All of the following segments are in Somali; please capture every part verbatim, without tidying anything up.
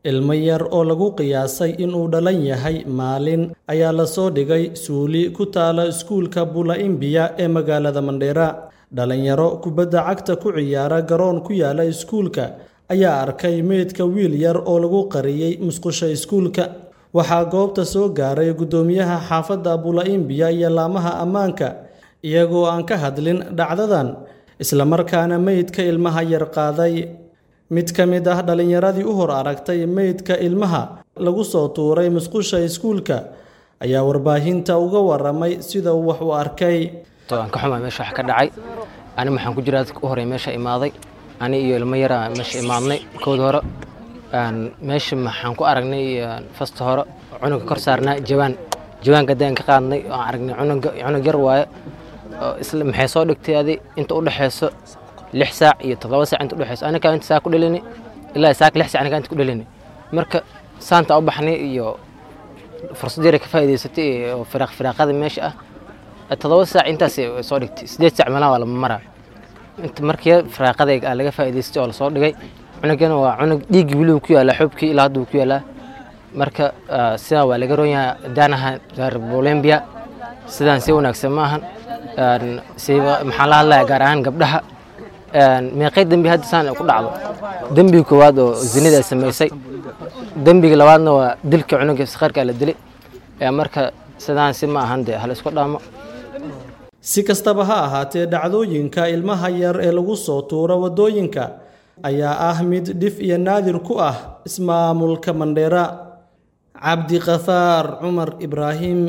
Ilmo yar oo lagu qiyaasay inuu dhalan yahay maalin ayaa la soo dhigay suuli ku taala iskuulka Bula-Imbia ee magaalada Mandera. Dhalinyaro kubadda cagta ku ciyaara garoon ku yaala iskuulka ayaa arkay meydka wiil yar oo lagu qariyay musqusha iskuulka. Waxaa goobta soo gaaray gudoomiyaha xaafadda Bula-Imbia iyo laamaha ammaanka iyagoo aan ka hadlin dhacdadan, isla markaana meydka ilmaha yar qaaday. Mid ka mid ah dhalinyaradii u hor aragtay meydka ilmaha lagu soo tuuray musqusha iskuulka ayaa warbaahinta uga waramay sida uu wax u arkay. Aan ka xumahay meesha wax ka dhacay. Ani maxaan ku jiraa dadka u horeey meesha imaaday. Ani iyo ilmo yar ah meesha imaadnay kood hore. Aan meesha maxaan ku aragnay fast hore cunug kor saarnaa jawaan. Jawaan gadaan ka qaadnay oo aragnay cunug cunug yar waaye. Isla maxay soo dhigtay adi inta u dhaxayso lix saac iyo todoba saac inta u dhaxayso. Ana ka inta saac ku dhalini ilaa saac lix saac aniga inta ku dhalini. Marka saanta u baxnay iyo fursad yar ka faa'iideysatay oo firaaq firaaqada meesha ah todoba saac intaas soo dhigtay sideed saac meelaha wala maraa. Inta markii firaaqada laga faa'iideystay oo la soo dhigay cunugana waa cunug dhiig wili ku yaala xubkii ilaa hadda ku yaala. Marka sida waa laga roon yahay daanaha Bula-Imbia sidaan si wanaagsan ma ahan. Siiba maxaa la hadlayaa gaar ahaan gabdhaha meeqay dambi hadda saan ku dhacdo. Dambiga koowaad oo zinada sameysay, dambiga labaadna waa dilka cunuga saxarka la dilay. Marka sidaan si ma ahan hal isku dhaamo. Si kastaba ha ahaatee, dhacdooyinka ilmaha yar ee lagu soo tuuro wadooyinka ayaa ah mid dhif iyo naadir ku ah ismaamulka Mandera. Cabdi Qafaar Cumar Ibraahim,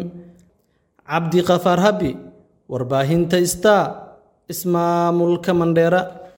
Cabdi Qafaar Habi, warbaahinta Star, ismaamulka Mandera.